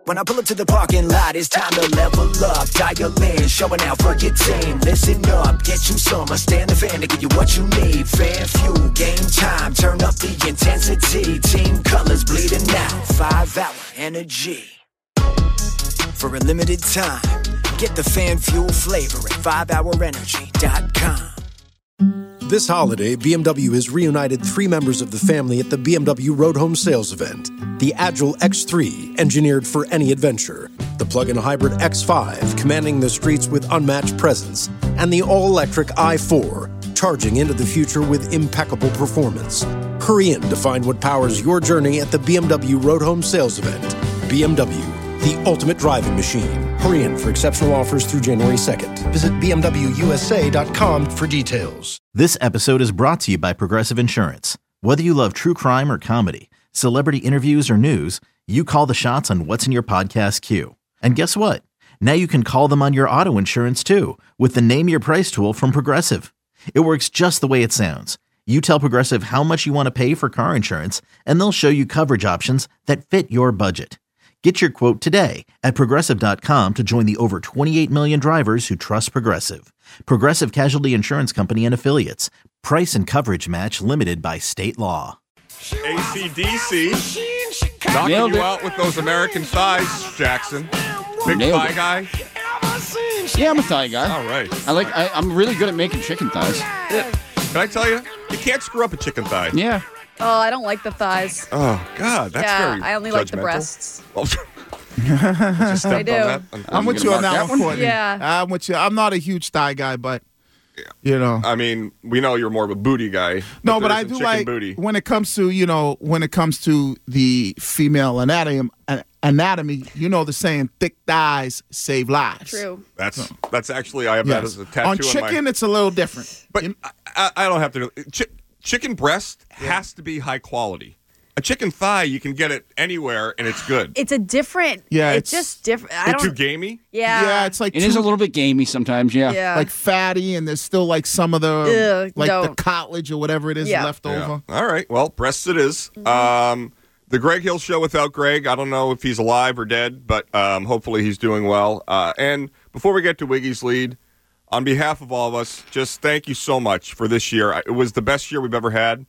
When I pull up to the parking lot, it's time to level up. Dial in, showing out for your team. Listen up, get you some. Stand the fan to give you what you need. Fan fuel, game time, turn up the intensity. Team colors bleeding out, 5-hour energy. For a limited time, get the fan fuel flavor at 5hourenergy.com. This holiday, BMW has reunited 3 members of the family at the BMW Road Home Sales event. The Agile X3, engineered for any adventure. The plug-in hybrid X5, commanding the streets with unmatched presence. And the all-electric i4, charging into the future with impeccable performance. Hurry in to find what powers your journey at the BMW Road Home Sales event. BMW, the ultimate driving machine. Hurry in for exceptional offers through January 2nd. Visit BMWUSA.com for details. This episode is brought to you by Progressive Insurance. Whether you love true crime or comedy, celebrity interviews or news, you call the shots on what's in your podcast queue. And guess what? Now you can call them on your auto insurance too with the Name Your Price tool from Progressive. It works just the way it sounds. You tell Progressive how much you want to pay for car insurance, and they'll show you coverage options that fit your budget. Get your quote today at Progressive.com to join the over 28 million drivers who trust Progressive. Progressive Casualty Insurance Company and Affiliates. Price and coverage match limited by state law. AC/DC knocking you out with those American thighs, Jackson. Big thigh guy? Yeah, I'm a thigh guy. All right. I'm really good at making chicken thighs. Can I tell you? You can't screw up a chicken thigh. Yeah. Oh, I don't like the thighs. Oh, God. That's very I only like the breasts. I do. I'm with you on that one, Courtney. Yeah. I'm with you. I'm not a huge thigh guy, but, you know. I mean, we know you're more of a booty guy. No, but I do like, booty. when it comes to, the female anatomy, you know the saying, thick thighs save lives. True. That's actually, I have that as a tattoo on chicken, it's a little different. But I don't have to. Chicken breast has to be high quality. A chicken thigh, you can get it anywhere, and it's good. It's a different. Yeah, it's just different. Too gamey. Yeah, it's like it is a little bit gamey sometimes. Yeah, like fatty, and there's still like some of the the cartilage or whatever it is left over. All right, well, breasts it is. The Greg Hill Show without Greg. I don't know if he's alive or dead, but hopefully he's doing well. And before we get to Wiggy's lead, on behalf of all of us, just thank you so much for this year. It was the best year we've ever had.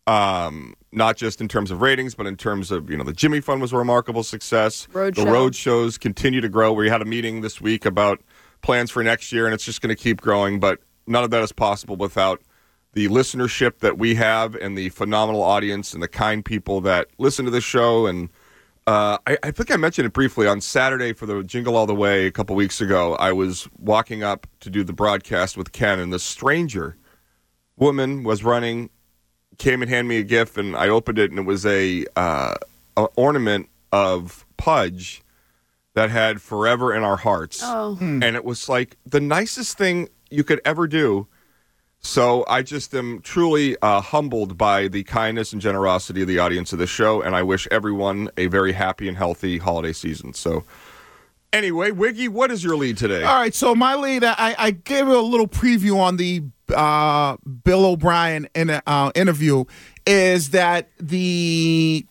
Not just in terms of ratings, but in terms of, the Jimmy Fund was a remarkable success. The road shows continue to grow. We had a meeting this week about plans for next year, and it's just going to keep growing. But none of that is possible without the listenership that we have and the phenomenal audience and the kind people that listen to this show. And I think I mentioned it briefly on Saturday for the Jingle All the Way a couple weeks ago. I was walking up to do the broadcast with Ken, and this stranger woman was running, came and handed me a gift, and I opened it, and it was a ornament of Pudge that had "Forever in Our Hearts." Oh. And it was like the nicest thing you could ever do. So I just am truly humbled by the kindness and generosity of the audience of this show, and I wish everyone a very happy and healthy holiday season. So anyway, Wiggy, what is your lead today? All right, so my lead, I gave a little preview on the Bill O'Brien interview, is that the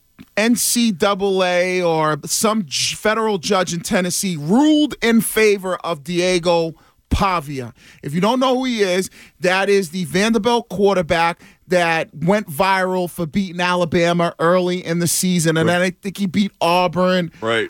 NCAA or some federal judge in Tennessee ruled in favor of Diego Pavia. If you don't know who he is, that is the Vanderbilt quarterback that went viral for beating Alabama early in the season, and then I think he beat Auburn. Right.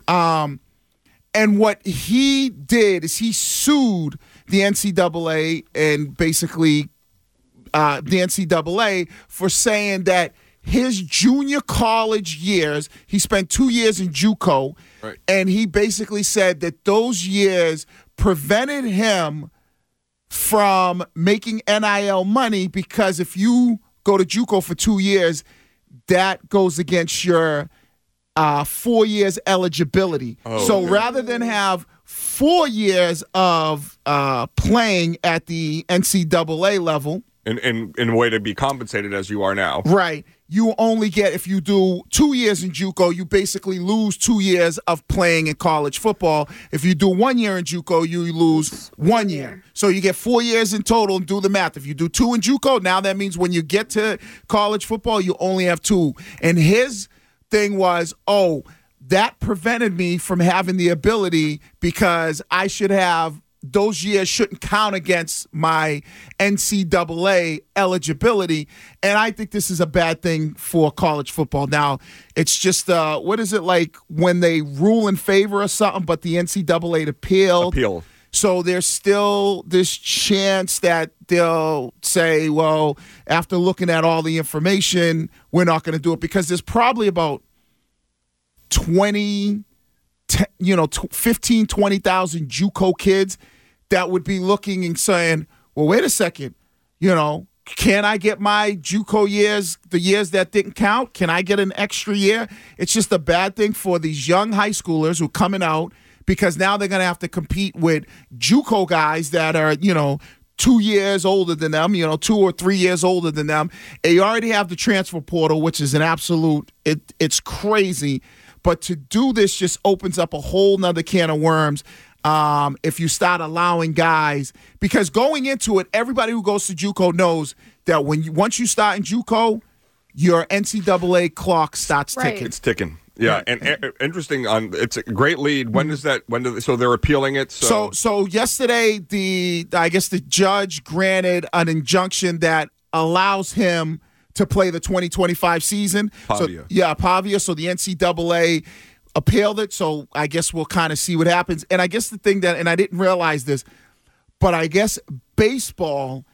And what he did is he sued the NCAA and basically the NCAA for saying that his junior college years, he spent 2 years in JUCO, right, and he basically said that those years prevented him from making NIL money, because if you go to JUCO for 2 years, that goes against your 4 years eligibility. So rather than have 4 years of playing at the NCAA level, in a way to be compensated as you are now, right, you only get, if you do 2 years in JUCO, you basically lose 2 years of playing in college football. If you do 1 year in JUCO, you lose 1 year. So you get 4 years in total, and do the math. If you do 2 in JUCO, now that means when you get to college football, you only have 2. And his thing was, that prevented me from having the ability because I should have those years shouldn't count against my NCAA eligibility. And I think this is a bad thing for college football. Now, it's just, what is it like when they rule in favor of something, but the NCAA appealed? Appeal. So there's still this chance that they'll say, well, after looking at all the information, we're not going to do it, because there's probably about 15, 20,000 JUCO kids that would be looking and saying, well, wait a second, can I get my JUCO years, the years that didn't count? Can I get an extra year? It's just a bad thing for these young high schoolers who are coming out, because now they're going to have to compete with JUCO guys that are, 2 years older than them, 2 or 3 years older than them. And you already have the transfer portal, which is an absolute, it's crazy. But to do this just opens up a whole nother can of worms. If you start allowing guys, because going into it, everybody who goes to JUCO knows that once you start in JUCO, your NCAA clock starts ticking. It's ticking. Yeah, and interesting. It's a great lead. When is that? So they're appealing it. So yesterday, I guess the judge granted an injunction that allows him to play the 2025 season. Pavia. Pavia. So the NCAA appealed it. So I guess we'll kind of see what happens. And I guess the thing and I didn't realize this, but I guess baseball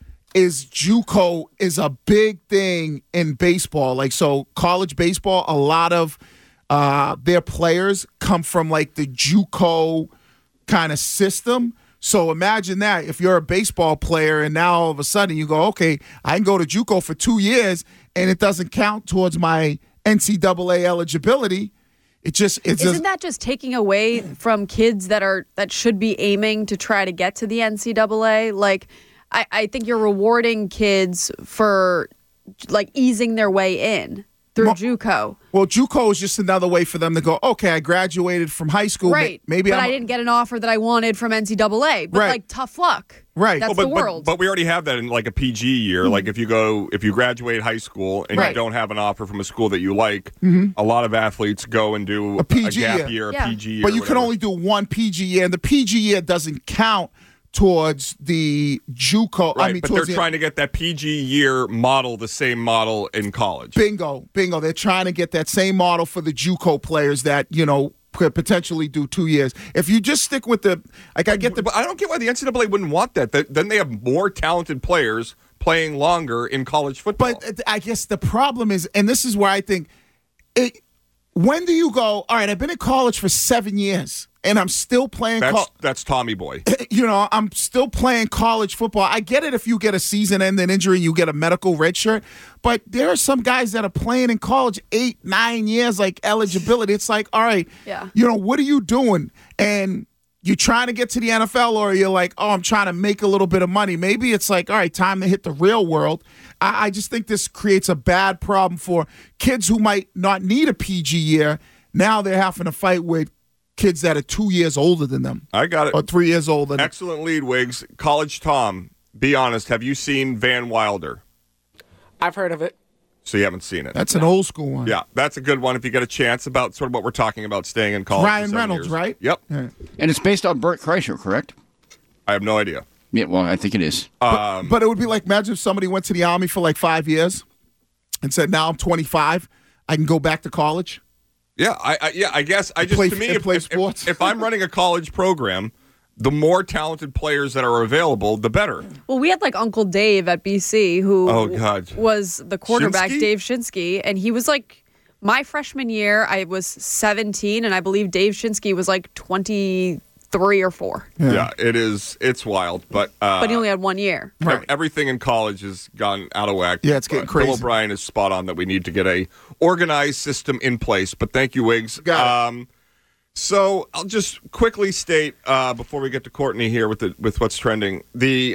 JUCO is a big thing in baseball. Like, so college baseball, a lot of their players come from like the JUCO kind of system. So imagine that if you're a baseball player and now all of a sudden you go, okay, I can go to JUCO for 2 years and it doesn't count towards my NCAA eligibility. Isn't that just taking away from kids that should be aiming to try to get to the NCAA? Like, I think you're rewarding kids for like easing their way in through JUCO. Well, JUCO is just another way for them to go, okay, I graduated from high school. Right. But I didn't get an offer that I wanted from NCAA. But like, tough luck. Right. That's the world. But we already have that in like a PG year. Mm-hmm. Like if you graduate high school and you don't have an offer from a school that you like, a lot of athletes go and do a gap year, a PG year. But you can only do one PG year, and the PG year doesn't count towards the JUCO. Right, but they're trying to get that PG year model, the same model in college. Bingo. They're trying to get that same model for the JUCO players that, could potentially do 2 years. If you just stick with but I don't get why the NCAA wouldn't want that. Then they have more talented players playing longer in college football. But I guess the problem is, and this is where I think, when do you go, all right, I've been in college for 7 years, and I'm still playing. That's Tommy Boy. I'm still playing college football. I get it if you get a season-ending injury, you get a medical red shirt. But there are some guys that are playing in college 8-9 years, like eligibility. It's like, all right, what are you doing? And you're trying to get to the NFL, or you're like, oh, I'm trying to make a little bit of money. Maybe it's like, all right, time to hit the real world. I just think this creates a bad problem for kids who might not need a PG year. Now they're having to fight with kids that are 2 years older than them. I got it. Or 3 years older. Excellent lead, Wiggs. College Tom, be honest, have you seen Van Wilder? I've heard of it. So you haven't seen it. That's an old school one. Yeah, that's a good one if you get a chance, about sort of what we're talking about, staying in college. Ryan Reynolds, years. right? Yep. Yeah. And it's based on Bert Kreischer, correct? I have no idea. Yeah, well, I think it is. But it would be like, imagine if somebody went to the Army for like 5 years and said, now I'm 25, I can go back to college. Yeah, I guess if I'm running a college program, the more talented players that are available, the better. Well, we had like Uncle Dave at BC who was the quarterback, Shinsky? Dave Shinsky, and he was like, my freshman year, I was 17, and I believe Dave Shinsky was like 23 or 4. Yeah, it's wild. But he only had 1 year. Right. Everything in college has gone out of whack. Yeah, it's getting crazy. Bill O'Brien is spot on that we need to get a organized system in place. But thank you, Wiggs. Got it. So I'll just quickly state before we get to Courtney here with what's trending. The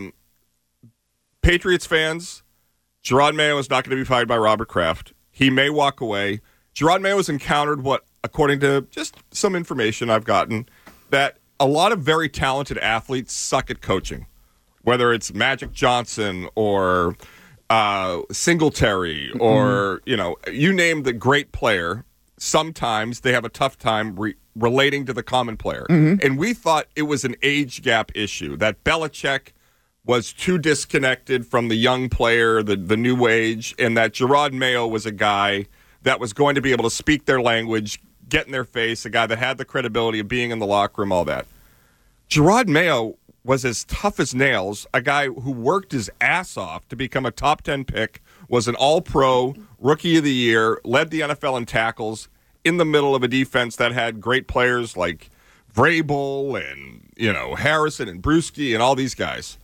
Patriots fans, Gerard Mayo is not going to be fired by Robert Kraft. He may walk away. Gerard Mayo has encountered what, according to just some information I've gotten, that a lot of very talented athletes suck at coaching, whether it's Magic Johnson or Singletary or, you name the great player. sometimes they have a tough time relating to the common player. And we thought it was an age gap issue, that Belichick was too disconnected from the young player, the new age, and that Jerod Mayo was a guy that was going to be able to speak their language, get in their face, a guy that had the credibility of being in the locker room, all that. Jerod Mayo was as tough as nails, a guy who worked his ass off to become a top 10 pick, was an all-pro, rookie of the year, led the NFL in tackles in the middle of a defense that had great players like Vrabel and, Harrison and Brewski and all these guys.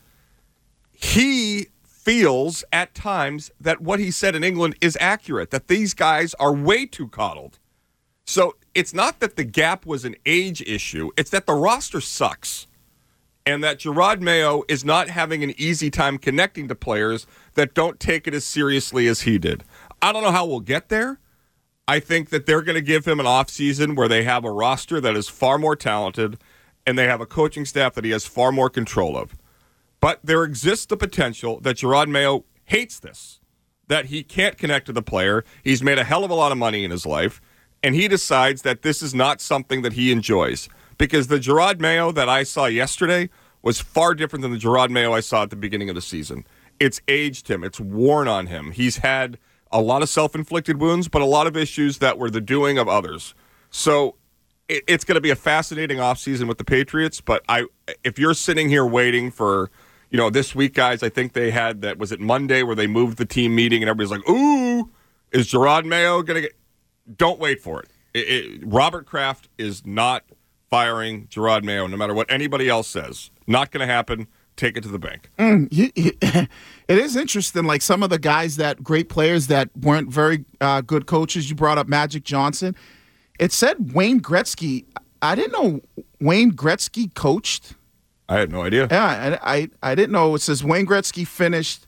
He feels at times that what he said in England is accurate, that these guys are way too coddled. So it's not that the gap was an age issue, it's that the roster sucks. And that Jerod Mayo is not having an easy time connecting to players that don't take it as seriously as he did. I don't know how we'll get there. I think that they're going to give him an offseason where they have a roster that is far more talented and they have a coaching staff that he has far more control of. But there exists the potential that Jerod Mayo hates this, that he can't connect to the player. He's made a hell of a lot of money in his life, and he decides that this is not something that he enjoys. Because the Jerod Mayo that I saw yesterday was far different than the Jerod Mayo I saw at the beginning of the season. It's aged him. It's worn on him. He's had a lot of self-inflicted wounds, but a lot of issues that were the doing of others. So it's going to be a fascinating offseason with the Patriots, but if you're sitting here waiting for, this week, guys, I think they had that, was it Monday, where they moved the team meeting and everybody's like, ooh, is Jerod Mayo going to get... Don't wait for it. Robert Kraft is not firing Jerod Mayo, no matter what anybody else says. Not going to happen. Take it to the bank. It is interesting, like some of the guys great players that weren't very good coaches. You brought up Magic Johnson. It said Wayne Gretzky. I didn't know Wayne Gretzky coached. I had no idea. Yeah, I didn't know. It says Wayne Gretzky finished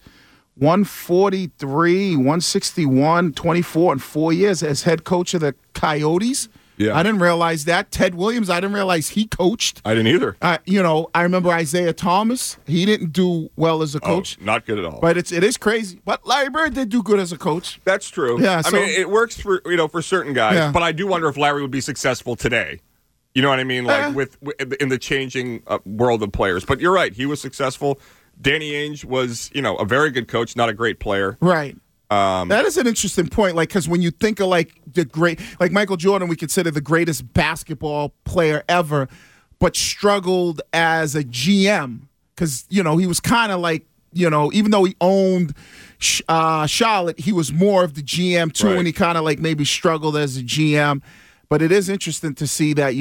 143, 161, 24 in 4 years as head coach of the Coyotes. Yeah. I didn't realize that. Ted Williams, I didn't realize he coached. I didn't either. I remember Isaiah Thomas. He didn't do well as a coach. Not good at all. But it is crazy. But Larry Bird did do good as a coach. That's true. Yeah, I mean, it works for certain guys. Yeah. But I do wonder if Larry would be successful today. You know what I mean? Like in the changing world of players. But you're right. He was successful. Danny Ainge was, a very good coach, not a great player. Right. That is an interesting point, because when you think of the great, like Michael Jordan, we consider the greatest basketball player ever, but struggled as a GM because he was kind of like, even though he owned Charlotte, he was more of the GM too, and he kind of maybe struggled as a GM. But it is interesting to see that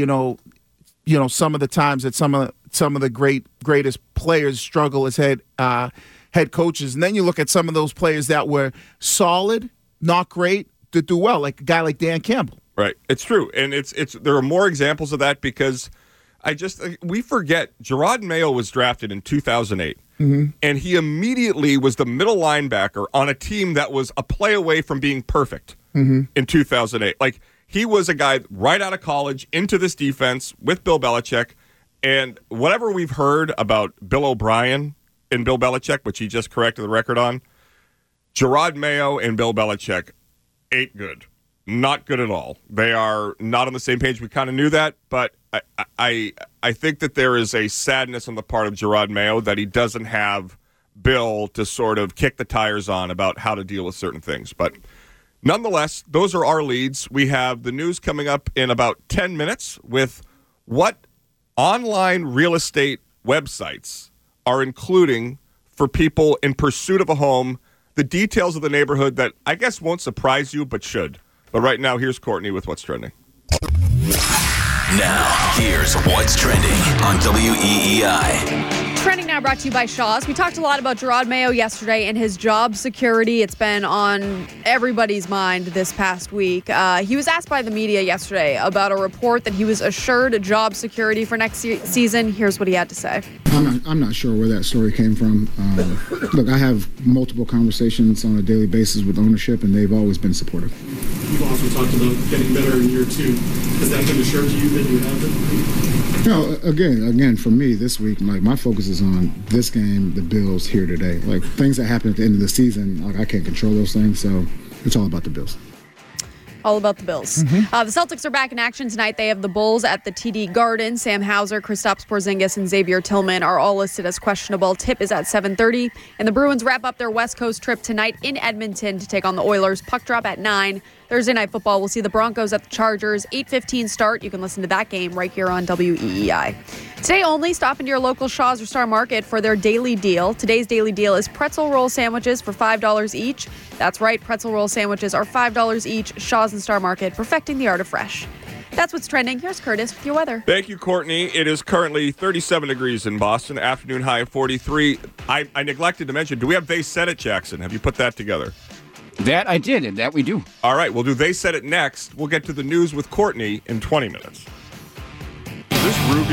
some of the times that some of the greatest players struggle as head coaches. And then you look at some of those players that were solid, not great, to do well, like a guy like Dan Campbell. Right. It's true. And there are more examples of that because we forget Jerod Mayo was drafted in 2008. Mm-hmm. And he immediately was the middle linebacker on a team that was a play away from being perfect in 2008. He was a guy right out of college into this defense with Bill Belichick. And whatever we've heard about Bill O'Brien and Bill Belichick, which he just corrected the record on, Jerod Mayo and Bill Belichick ain't good. Not good at all. They are not on the same page. We kind of knew that, but I think that there is a sadness on the part of Jerod Mayo that he doesn't have Bill to sort of kick the tires on about how to deal with certain things. But nonetheless, those are our leads. We have the news coming up in about 10 minutes with what online real estate websites are including for people in pursuit of a home, the details of the neighborhood that I guess won't surprise you but should. But right now, here's Courtney with What's Trending. Now, here's What's Trending on WEEI. Trending now brought to you by Shaw's. We talked a lot about Jerod Mayo yesterday and his job security. It's been on everybody's mind this past week. He was asked by the media yesterday about a report that he was assured job security for next season. Here's what he had to say. I'm not sure where that story came from. Look, I have multiple conversations on a daily basis with ownership, and they've always been supportive. You've also talked about getting better in year 2. Has that been assured to you that you have it? Again, for me this week, my focus is on this game, the Bills here today. Things that happen at the end of the season, I can't control those things, so it's all about the Bills. All about the Bills. The Celtics are back in action tonight. They have the Bulls at the TD Garden. Sam Hauser, Kristaps Porzingis, and Xavier Tillman are all listed as questionable. Tip is at 7:30. And the Bruins wrap up their West Coast trip tonight in Edmonton to take on the Oilers. Puck drop at 9. Thursday Night Football, we'll see the Broncos at the Chargers. 8:15 start. You can listen to that game right here on WEEI. Today only, stop into your local Shaw's or Star Market for their daily deal. Today's daily deal is pretzel roll sandwiches for $5 each. That's right, pretzel roll sandwiches are $5 each. Shaw's and Star Market, perfecting the art of fresh. That's what's trending. Here's Curtis with your weather. Thank you, Courtney. It is currently 37 degrees in Boston, afternoon high of 43. I neglected to mention, do we have They Said It, Jackson? Have you put that together? That I did, and that we do. All right, we'll do They Said It next. We'll get to the news with Courtney in 20 minutes. Is this Ruby?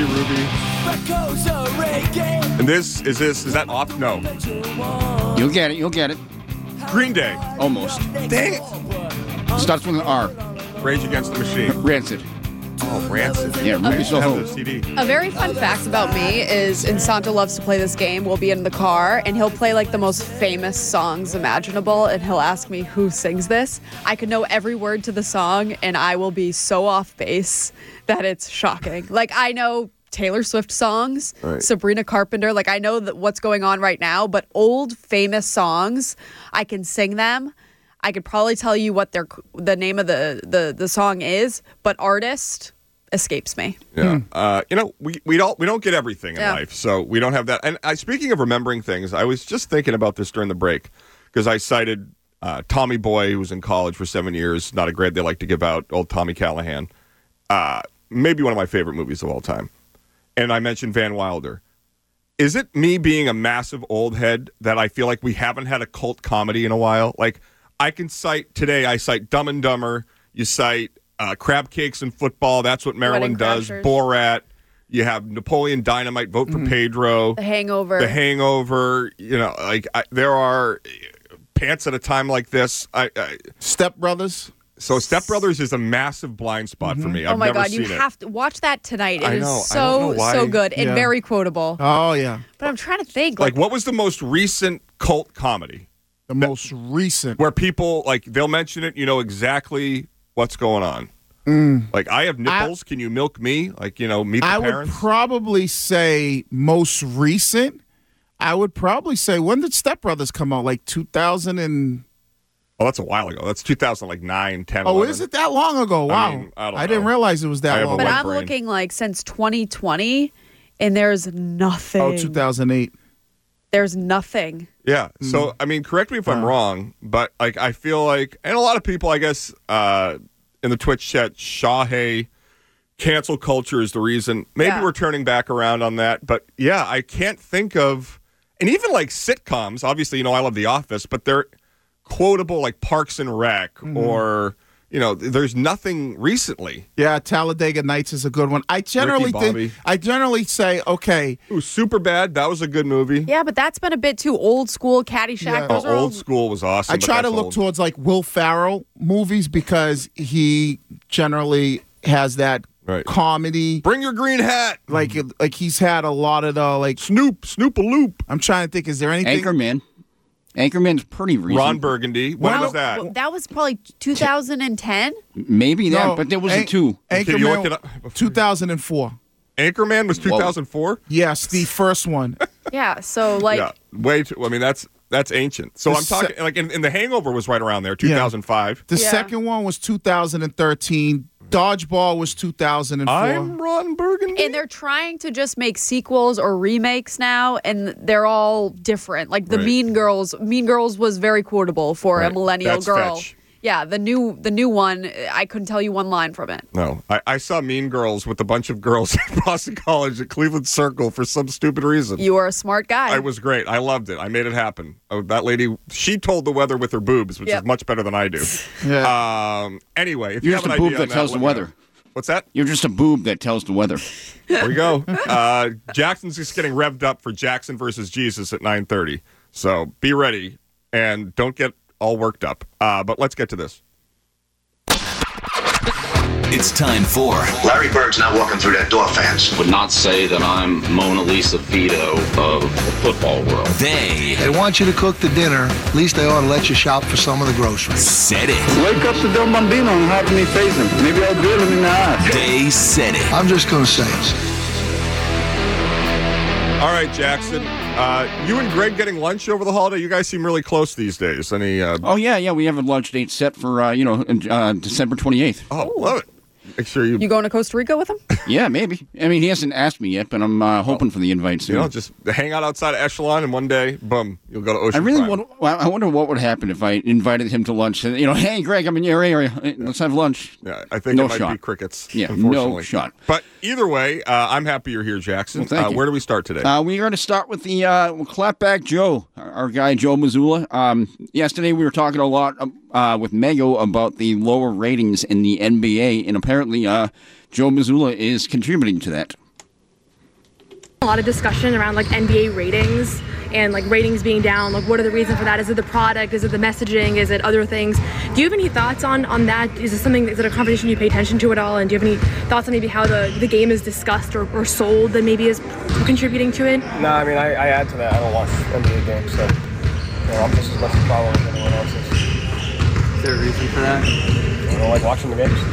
And is that off? No. You'll get it. Green Day. Almost. Dang it. Starts with an R. Rage Against the Machine. Rancid. Oh, Rancid. Yeah, Ruby Soho. CD. A very fun fact about me is Insanto loves to play this game. We'll be in the car, and he'll play like the most famous songs imaginable, and he'll ask me who sings this. I could know every word to the song, and I will be so off base that it's shocking. Like, I know Taylor Swift songs, right. Sabrina Carpenter. Like, I know what's going on right now, but old famous songs, I can sing them. I could probably tell you what the name of the song is, but artist escapes me. Yeah, we don't get everything in life, so we don't have that. And speaking of remembering things, I was just thinking about this during the break because I cited Tommy Boy, who was in college for 7 years. Not a grade they like to give out. Old Tommy Callahan, maybe one of my favorite movies of all time. And I mentioned Van Wilder. Is it me being a massive old head that I feel like we haven't had a cult comedy in a while? Like, I cite Dumb and Dumber. You cite Crab Cakes and Football. That's what Maryland does. Borat. You have Napoleon Dynamite. Vote for Pedro. The Hangover. There are Pants at a Time Like This. Step Brothers. So Step Brothers is a massive blind spot for me. Oh my God, you have to watch that tonight. It is so good and very quotable. Oh yeah. But I'm trying to think. Like, what was the most recent cult comedy? The most recent. Where people, they'll mention it, you know exactly what's going on. Like, I have nipples, can you milk me? Meet the parents. I would probably say most recent. I would probably say, when did Step Brothers come out? Like 2000 and... Oh, that's a while ago. That's 2009, 10, Oh, 11. is it that long ago? Wow. I didn't realize it was that long. But I'm looking since 2020, and there's nothing. Oh, 2008. There's nothing. Yeah. So, correct me if I'm wrong, but I feel like, and a lot of people, I guess, in the Twitch chat, Shahey, cancel culture is the reason. Maybe we're turning back around on that. But yeah, I can't think of, and even sitcoms, obviously, I love The Office, but they're quotable like Parks and Rec or, there's nothing recently. Yeah, Talladega Nights is a good one. I generally say, okay. Ooh, Superbad, that was a good movie. Yeah, but that's been a bit too old school. Caddyshack. Yeah. Old school was awesome. I try to look towards Will Ferrell movies because he generally has that comedy. Bring your green hat. Like he's had a lot of the Snoop-a-loop. I'm trying to think, is there anything? Anchorman's pretty recent. Ron Burgundy. When was that? That was probably 2010. Maybe that, but there was a 2. Anchorman, 2004. Anchorman was 2004? Yes, the first one. Yeah, so way too. That's ancient. So I'm talking in The Hangover was right around there, 2005. The second one was 2013. Dodgeball was 2004. I'm Ron Burgundy. And they're trying to just make sequels or remakes now, and they're all different. Like the Mean Girls. Mean Girls was very quotable for a millennial girl. Fetch. Yeah, the new one, I couldn't tell you one line from it. No, I saw Mean Girls with a bunch of girls at Boston College at Cleveland Circle for some stupid reason. You were a smart guy. I was great. I loved it. I made it happen. That lady, she told the weather with her boobs, which is much better than I do. Anyway, if you have an idea on that, that tells the weather. What's that? You're just a boob that tells the weather. There we go. Jackson's just getting revved up for Jackson versus Jesus at 9:30. So be ready and don't get all worked up. But let's get to this. It's time for Larry Bird's not walking through that door, fans. Would not say that I'm Mona Lisa Fido of the football world. They want you to cook the dinner. At least they ought to let you shop for some of the groceries. Said it. Wake up the Del Bambino and have me face him. Maybe I'll drill him in the eye. They said it. I'm just going to say it. All right, Jackson. You and Greg getting lunch over the holiday? You guys seem really close these days. Any? Oh yeah. We have a lunch date set for December 28th. Oh, love it. Make sure You going to Costa Rica with him? Yeah, maybe. I mean, he hasn't asked me yet, but I'm hoping for the invite soon. You know, just hang out outside of Echelon, and one day, boom, you'll go to Ocean I wonder what would happen if I invited him to lunch. And, hey, Greg, I'm in your area. Let's have lunch. Yeah, I think it might be crickets. Yeah, unfortunately. no shot. But either way, I'm happy you're here, Jackson. Well, thank you. Where do we start today? We are going to start with the clapback Joe, our guy Joe Mazzulla. Yesterday we were talking a lot with Mego about the lower ratings in the NBA, and apparently Joe Mazzulla is contributing to that. A lot of discussion around like NBA ratings and like ratings being down. Like, what are the reasons for that? Is it the product? Is it the messaging? Is it other things? Do you have any thoughts on that? Is it a conversation you pay attention to at all? And do you have any thoughts on maybe how the game is discussed or sold that maybe is contributing to it? No, I mean I add to that. I don't watch NBA games, so I'm just as much a follower as anyone else is. Is there a reason for that? I don't like watching the games.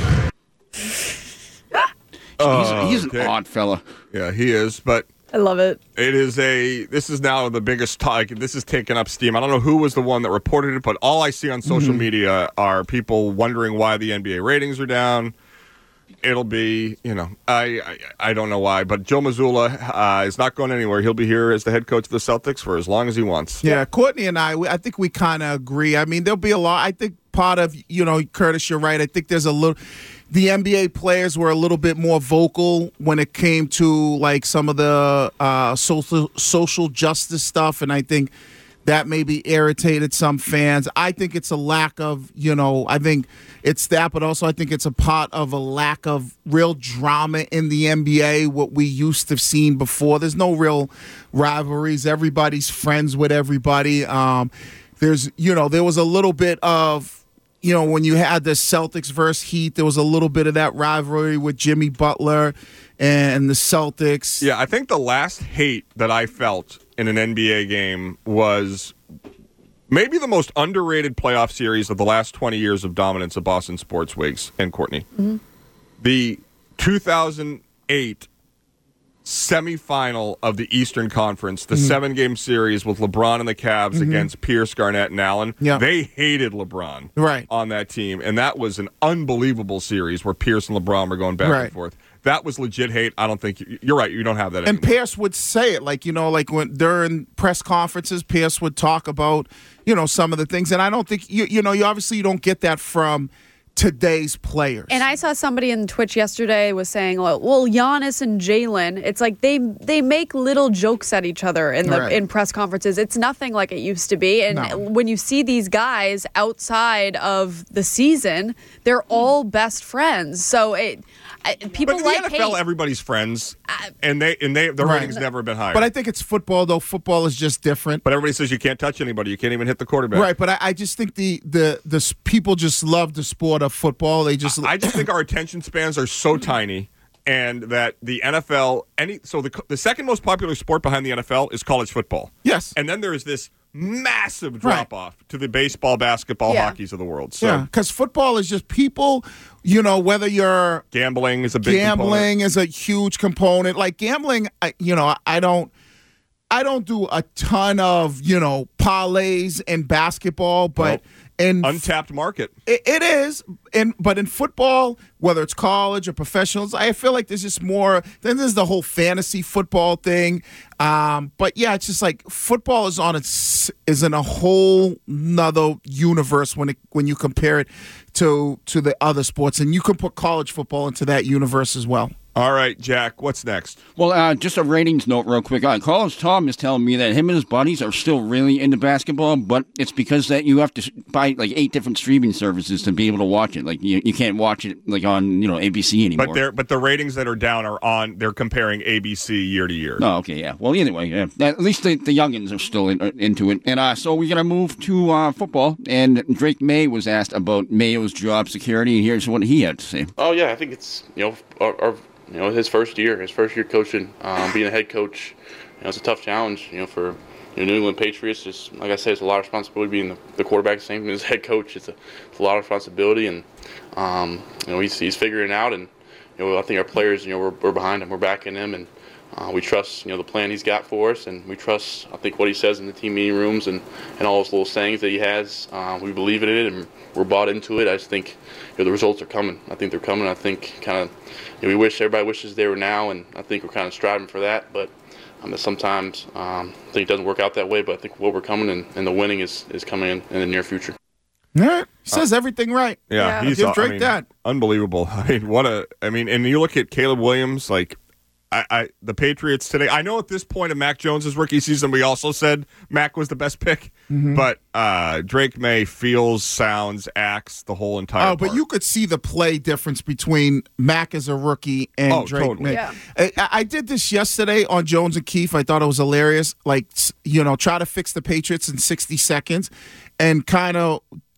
He's an odd fella. Yeah, he is, but I love it. This is now the biggest talk. This is taking up steam. I don't know who was the one that reported it, but all I see on social media are people wondering why the NBA ratings are down. It'll be, I don't know why, but Joe Mazzulla is not going anywhere. He'll be here as the head coach of the Celtics for as long as he wants. Yeah, Courtney and I think we kind of agree. I mean, there'll be a lot. I think part of, Curtis, you're right. I think there's the NBA players were a little bit more vocal when it came to like some of the social justice stuff, and I think that maybe irritated some fans. I think it's a lack of, I think it's that, but also I think it's a part of a lack of real drama in the NBA, what we used to have seen before. There's no real rivalries. Everybody's friends with everybody. There was a little bit of, when you had the Celtics versus Heat, there was a little bit of that rivalry with Jimmy Butler and the Celtics. Yeah, I think the last hate that I felt in an NBA game was maybe the most underrated playoff series of the last 20 years of dominance of Boston sports, Wiggs and Courtney. Mm-hmm. The 2008 semifinal of the Eastern Conference, the 7-game series with LeBron and the Cavs against Pierce, Garnett, and Allen. Yeah. They hated LeBron on that team, and that was an unbelievable series where Pierce and LeBron were going back and forth. That was legit hate. I don't think you're right. You don't have that anymore. And Pierce would say it, like when during press conferences, Pierce would talk about some of the things, and I don't think you obviously you don't get that from today's players. And I saw somebody in Twitch yesterday was saying, well, Giannis and Jalen, it's like they make little jokes at each other in press conferences. It's nothing like it used to be. And when you see these guys outside of the season, they're all best friends. So people but like the NFL, hate. Everybody's friends, and their ratings never been higher. But I think it's football, though. Football is just different. But everybody says you can't touch anybody. You can't even hit the quarterback. Right, but I just think the people just love the sport of football. I just think our attention spans are so tiny, and that the NFL, the second most popular sport behind the NFL is college football. Yes. And then there is this massive drop-off to the baseball, basketball, hockeys of the world. So, because football is just people, whether you're... Gambling is a big component. Gambling is a huge component. Like gambling, I don't do a ton of, parlays in basketball, but... untapped market. It is, but in football, whether it's college or professionals, I feel like there's just more. Then there's the whole fantasy football thing, but yeah, it's just like football is in a whole nother universe when you compare it to the other sports, and you can put college football into that universe as well. All right, Jack, what's next? Well, just a ratings note real quick. College Tom is telling me that him and his buddies are still really into basketball, but it's because that you have to buy like 8 different streaming services to be able to watch it. Like you can't watch it like on ABC anymore. But the ratings that are down are on. They're comparing ABC year to year. Oh, okay, yeah. Well, anyway, yeah. At least the youngins are still into it. And so we're gonna move to football. And Drake May was asked about Mayo's job security, and here's what he had to say. Oh yeah, I think it's his first year coaching, being a head coach. It's a tough challenge, for New England Patriots. Just like I said, it's a lot of responsibility being the quarterback. Same as head coach, it's a lot of responsibility, and he's figuring it out. And I think our players, we're behind him, we're backing him, and we trust the plan he's got for us, and we trust I think what he says in the team meeting rooms and all those little sayings that he has. We believe in it, and we're bought into it. I just think the results are coming. I think they're coming. I think kind of everybody wishes they were now, and I think we're kind of striving for that. But sometimes I think it doesn't work out that way. But I think what we're coming and the winning is coming in the near future. All right. He says everything right. Yeah, he's give Drake that. Unbelievable. And you look at Caleb Williams, like. The Patriots today, I know at this point of Mac Jones' rookie season, we also said Mac was the best pick, but Drake May feels, sounds, acts the whole entire part. But you could see the play difference between Mac as a rookie and Drake totally. May. Yeah. I did this yesterday on Jones and Keefe. I thought it was hilarious. Like, try to fix the Patriots in 60 seconds and kind of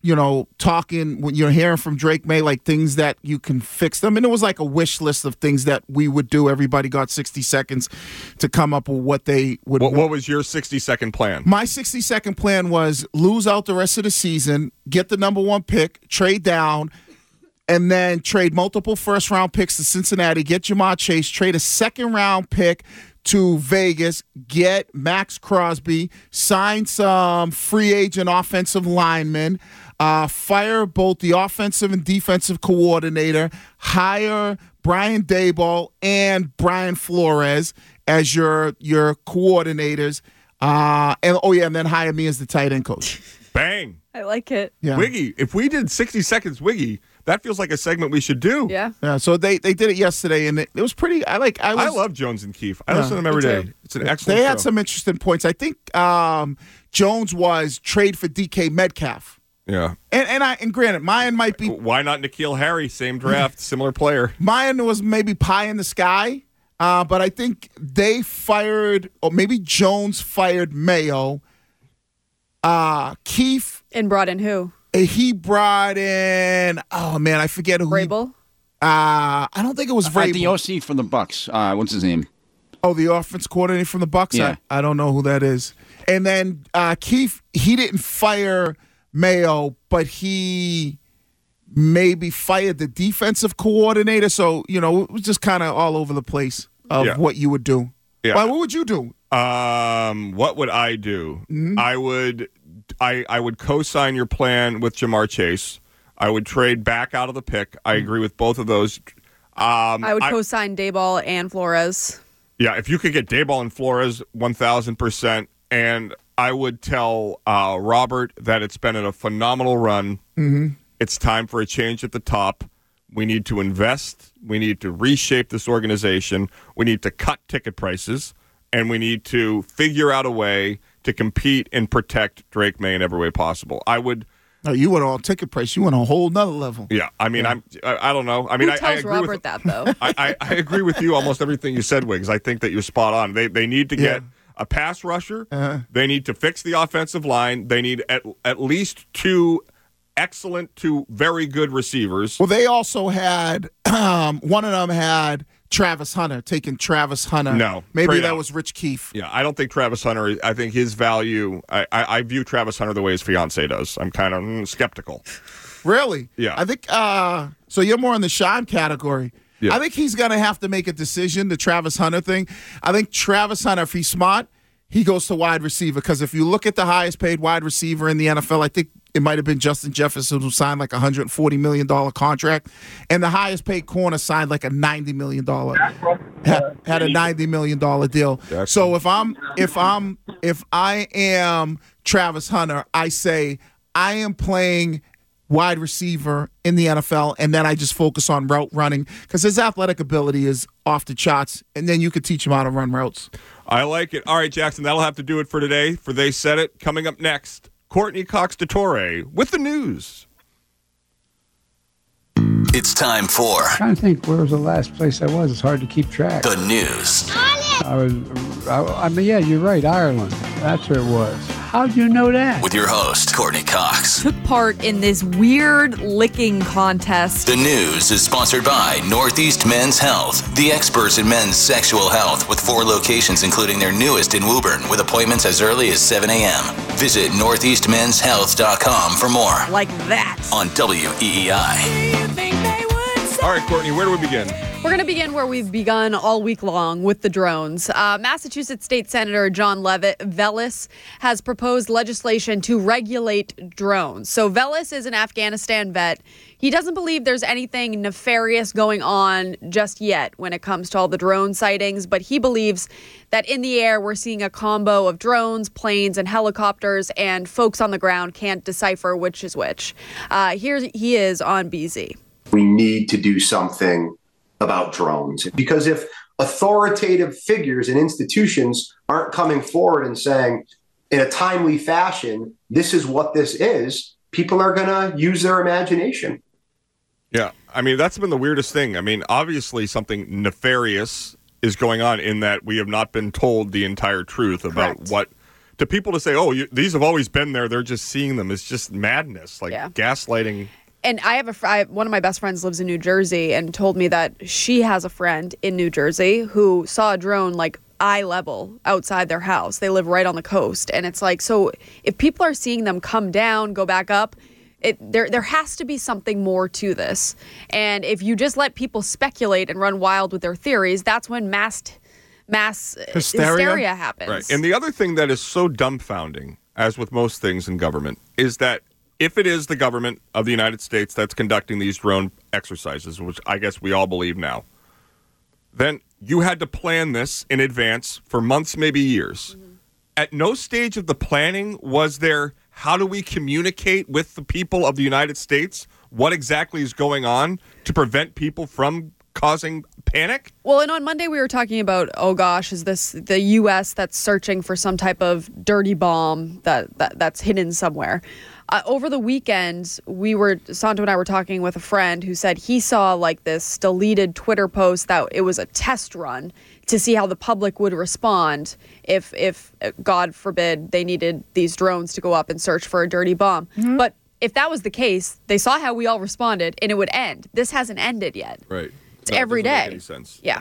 talking when you're hearing from Drake May, like things that you can fix them. And it was like a wish list of things that we would do. Everybody got 60 seconds to come up with what they would want. What was your 60-second plan? My 60-second plan was lose out the rest of the season, get the number 1 pick, trade down, and then trade multiple first-round picks to Cincinnati, get Jamar Chase, trade a second-round pick to Vegas, get Max Crosby, sign some free agent offensive linemen, fire both the offensive and defensive coordinator, hire Brian Daboll and Brian Flores as your coordinators, and then hire me as the tight end coach. Bang. I like it. Yeah. Wiggy, if we did 60 seconds Wiggy, that feels like a segment we should do. Yeah. Yeah. So they did it yesterday, and it was pretty. I love Jones and Keefe. I listen to them every day. It's an excellent. They had show. some interesting points. I think Jones was trade for DK Metcalf. Yeah. And granted, mine might be. Why not N'Keal Harry? Same draft, similar player. Mine was maybe pie in the sky, but I think they fired, or maybe Jones fired Mayo. Keefe. And brought in who? He brought in, I forget who. Vrabel? I don't think it was Vrabel. The OC from the Bucks. What's his name? Oh, the offense coordinator from the Bucks? Yeah. I don't know who that is. And then Keefe, he didn't fire Mayo, but he maybe fired the defensive coordinator. So, it was just kind of all over the place of what you would do. Yeah. Well, what would you do? What would I do? Mm-hmm. I would co-sign your plan with Jamar Chase. I would trade back out of the pick. I agree with both of those. I would co-sign Daboll and Flores. Yeah, if you could get Daboll and Flores, 1,000%. And I would tell Robert that it's been a phenomenal run. Mm-hmm. It's time for a change at the top. We need to invest. We need to reshape this organization. We need to cut ticket prices. And we need to figure out a way to compete and protect Drake May in every way possible. I would. No, you went on ticket price. You went on a whole nother level. Yeah, I mean, I don't know. I mean, Who tells I agree Robert with that though. I agree with you almost everything you said, Wiggs. I think that you're spot on. They need to get a pass rusher. Uh-huh. They need to fix the offensive line. They need at least 2 excellent to very good receivers. Well, they also had one of them had Travis Hunter, taking Travis Hunter. No. Maybe that was Rich Keefe. Yeah, I don't think Travis Hunter, I think his value, I view Travis Hunter the way his fiance does. I'm kind of skeptical. Really? Yeah. I think, so you're more in the Shime category. Yeah. I think he's going to have to make a decision, the Travis Hunter thing. I think Travis Hunter, if he's smart, he goes to wide receiver. Because if you look at the highest paid wide receiver in the NFL, I think it might have been Justin Jefferson who signed like a $140 million contract. And the highest paid corner signed like a $90 million, had a $90 million deal. Jackson. So if I am Travis Hunter, I say I am playing wide receiver in the NFL, and then I just focus on route running because his athletic ability is off the charts, and then you could teach him how to run routes. I like it. All right, Jackson, that'll have to do it for today. For They Said It. Coming up next, Courtney Cox DeTore with the news. It's time for... I'm trying to think where was the last place I was. It's hard to keep track. The news. I mean, yeah, you're right, Ireland. That's where it was. How'd you know that? With your host, Courtney Cox. Took part in this weird licking contest. The news is sponsored by Northeast Men's Health, the experts in men's sexual health, with 4 locations, including their newest in Woburn, with appointments as early as 7 a.m. Visit northeastmenshealth.com for more. Like that. On WEEI. All right, Courtney, where do we begin? We're going to begin where we've begun all week long with the drones. Massachusetts State Senator John Velis has proposed legislation to regulate drones. So Velis is an Afghanistan vet. He doesn't believe there's anything nefarious going on just yet when it comes to all the drone sightings, but he believes that in the air we're seeing a combo of drones, planes, and helicopters, and folks on the ground can't decipher which is which. Here he is on BZ. We need to do something about drones, because if authoritative figures and institutions aren't coming forward and saying in a timely fashion, this is what this is, people are going to use their imagination. Yeah, I mean, that's been the weirdest thing. I mean, obviously something nefarious is going on in that we have not been told the entire truth about what, to people to say, oh, these have always been there, they're just seeing them, is just madness, like gaslighting. And I have one of my best friends lives in New Jersey and told me that she has a friend in New Jersey who saw a drone like eye level outside their house. They live right on the coast. And it's like, so if people are seeing them come down, go back up, there has to be something more to this. And if you just let people speculate and run wild with their theories, that's when mass hysteria happens. Right. And the other thing that is so dumbfounding, as with most things in government, is that if it is the government of the United States that's conducting these drone exercises, which I guess we all believe now, then you had to plan this in advance for months, maybe years. Mm-hmm. At no stage of the planning was there, how do we communicate with the people of the United States what exactly is going on to prevent people from causing panic? Well, and on Monday we were talking about, oh gosh, is this the U.S. that's searching for some type of dirty bomb that's hidden somewhere? Over the weekend, Santo and I were talking with a friend who said he saw like this deleted Twitter post that it was a test run to see how the public would respond if God forbid, they needed these drones to go up and search for a dirty bomb. Mm-hmm. But if that was the case, they saw how we all responded and it would end. This hasn't ended yet. Right. It's every day. Make any sense. Yeah.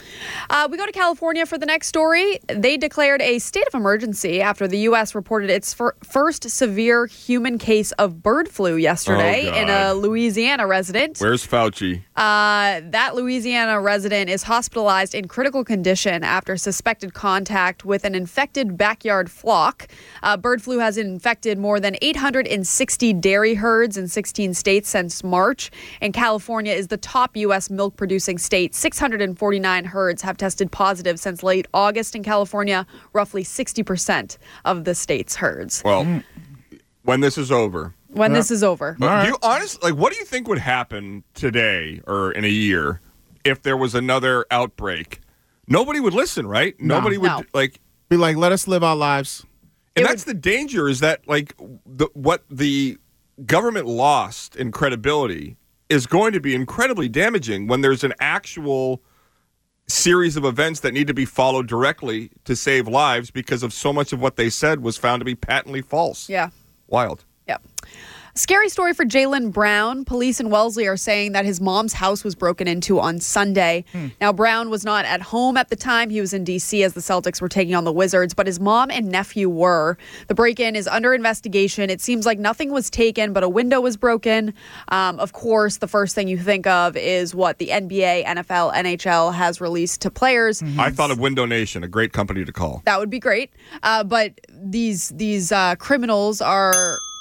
We go to California for the next story. They declared a state of emergency after the U.S. reported its first severe human case of bird flu yesterday in a Louisiana resident. Where's Fauci? That Louisiana resident is hospitalized in critical condition after suspected contact with an infected backyard flock. Bird flu has infected more than 860 dairy herds in 16 states since March, and California is the top U.S. milk-producing state. 649 herds have tested positive since late August in California, roughly 60% of the state's herds. Well, when this is over. When this is over. Do you honestly, what do you think would happen today or in a year if there was another outbreak? Nobody would listen, right? Nobody would be like, let us live our lives. And that's the danger, is that like what the government lost in credibility is going to be incredibly damaging when there's an actual series of events that need to be followed directly to save lives because of so much of what they said was found to be patently false. Yeah. Wild. Yep. Scary story for Jaylen Brown. Police in Wellesley are saying that his mom's house was broken into on Sunday. Now, Brown was not at home at the time. He was in D.C. as the Celtics were taking on the Wizards, but his mom and nephew were. The break-in is under investigation. It seems like nothing was taken, but a window was broken. Of course, the first thing you think of is what the NBA, NFL, NHL has released to players. I thought of Window Nation, a great company to call. That would be great. But these criminals are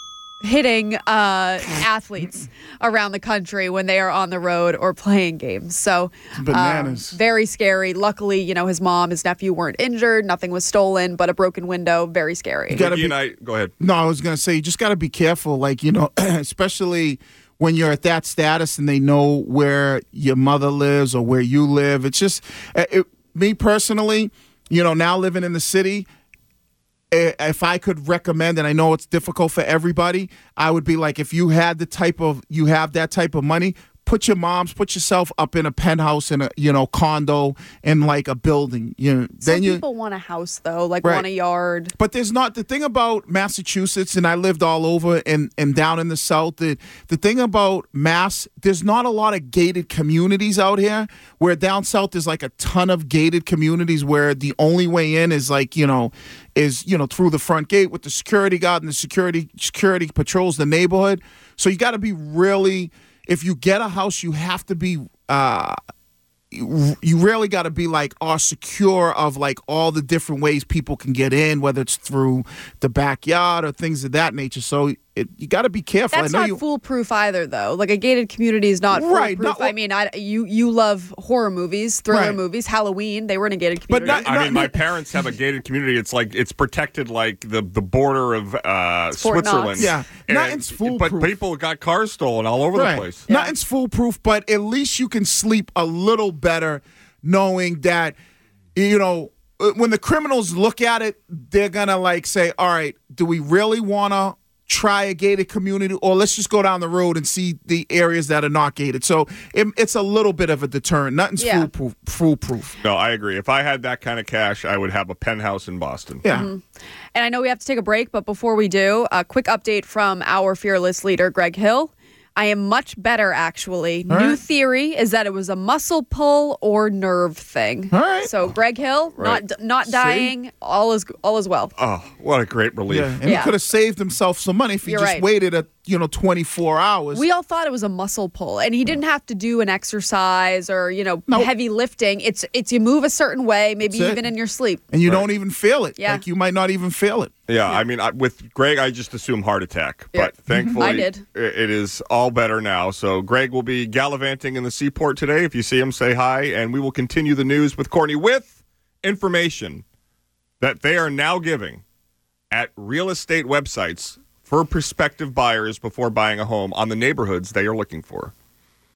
hitting athletes around the country when they are on the road or playing games. So bananas. Very scary. Luckily, his mom, his nephew weren't injured. Nothing was stolen, but a broken window. Very scary. Go ahead. No, I was going to say, you just got to be careful. Like, especially when you're at that status and they know where your mother lives or where you live. It's just, me personally, now living in the city, if I could recommend, and I know it's difficult for everybody, I would be like, if you have that type of money, put yourself up in a penthouse in a condo in like a building. Some people want a house though, like want a yard. But there's not the thing about Massachusetts, and I lived all over and down in the South. The thing about Mass, there's not a lot of gated communities out here. Where down South there's like a ton of gated communities where the only way in is like through the front gate with the security guard and the security patrols the neighborhood. So you got to be really. If you get a house, you have to be, you really got to be like secure of like all the different ways people can get in, whether it's through the backyard or things of that nature. So you got to be careful. That's not foolproof either, though. Like a gated community is not foolproof. I mean, you love horror movies, thriller movies, Halloween. They were in a gated community. But my parents have a gated community. It's like it's protected like the border of Switzerland. Yeah, nothing's foolproof. But people got cars stolen all over the place. Yeah. Nothing's foolproof, but at least you can sleep a little better knowing that when the criminals look at it, they're gonna like say, "All right, do we really want to try a gated community, or let's just go down the road and see the areas that are not gated?" So it's a little bit of a deterrent. Nothing's foolproof. No, I agree. If I had that kind of cash, I would have a penthouse in Boston. Yeah. Mm-hmm. And I know we have to take a break, but before we do, a quick update from our fearless leader, Greg Hill. I am much better, actually. All New right. theory is that it was a muscle pull or nerve thing. All right. So Greg Hill, not dying, all is well. Oh, what a great relief. Yeah, and he could have saved himself some money if he just waited 24 hours. We all thought it was a muscle pull, and he didn't have to do an exercise or, heavy lifting. It's you move a certain way, maybe even in your sleep. And you don't even feel it. Yeah. Like you might not even feel it. Yeah, I mean, with Greg, I just assume heart attack. But thankfully, I did. It is all better now. So Greg will be gallivanting in the seaport today. If you see him, say hi. And we will continue the news with Courtney with information that they are now giving at real estate websites for prospective buyers before buying a home on the neighborhoods they are looking for.